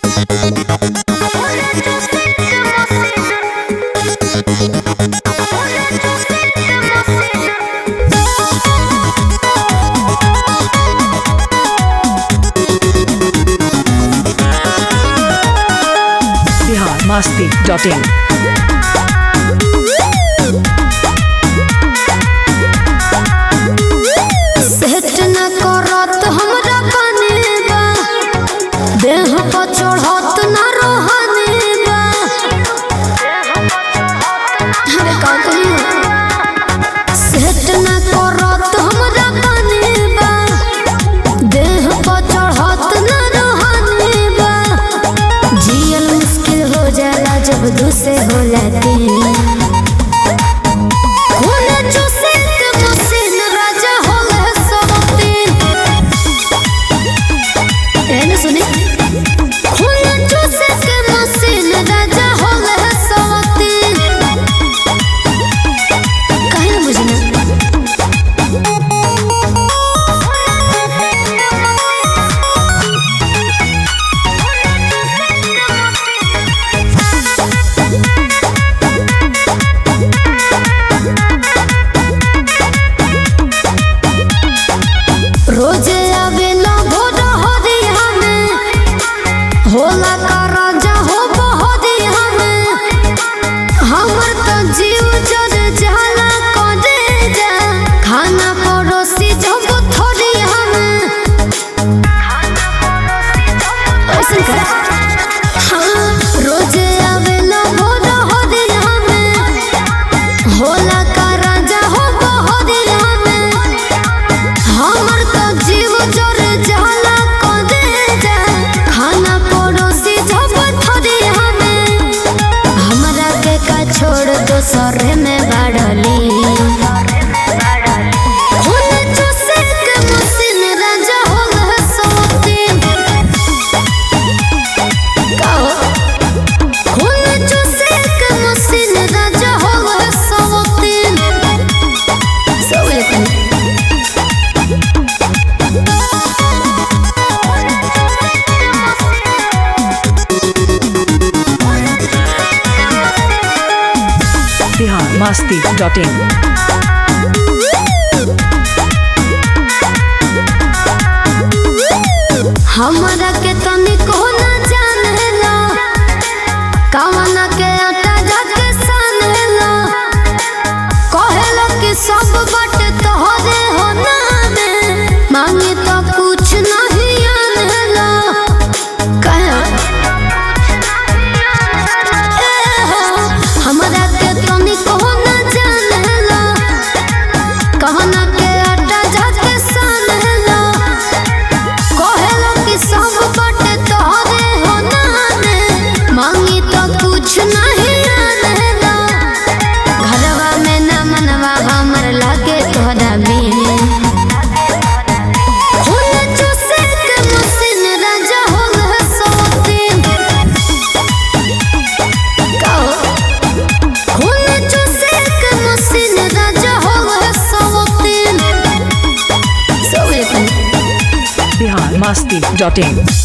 masti.in set न करत हमरा बनेबा देह पर चढ़त न रोहनेबा अरे का कहियो सेट न करत हमरा बनेबा देह पर चढ़त न रोहनेबा जियल मुश्किल हो जाला जब दूसे होला दिन रोजे आवेला भोर हरिया में होला का राजा हो बहरिया में हमर तो जीव जर जाला करे जा खाना परोसी जब थोरिया में ऐसे कर हाँ रोजे आवेला भोर हरिया में होला का राजा हो बहरिया में हमर जीव जोर जाला करे जा खाना पड़ोसी जब थोरिया में हमरा के का छोड़ दो सरे में बाड़ली खून चूसे के मशीन राजा हो गए सोतीन का खून चूसे के मशीन राजा हो गए सोतीन सोले masti.in हमरा के तनिको न जानेला कवना के आटा जाके सानेला कहेला कि सब बट तोहरे हो नामे मांगे तो कुछ नहीं आनेला कहे हमरा के तनिको न जानेला कहना के आटा जाके सानेला सब बटे तोहरे हो नामे मांगी तो कुछ नहीं आनेला घरवा में न मनवा हमर लागे तोहरा में खून चूसे के मशीन राजा हो गए सोतीन का खून चूसे के मशीन राजा हो गए सोतीन masti.in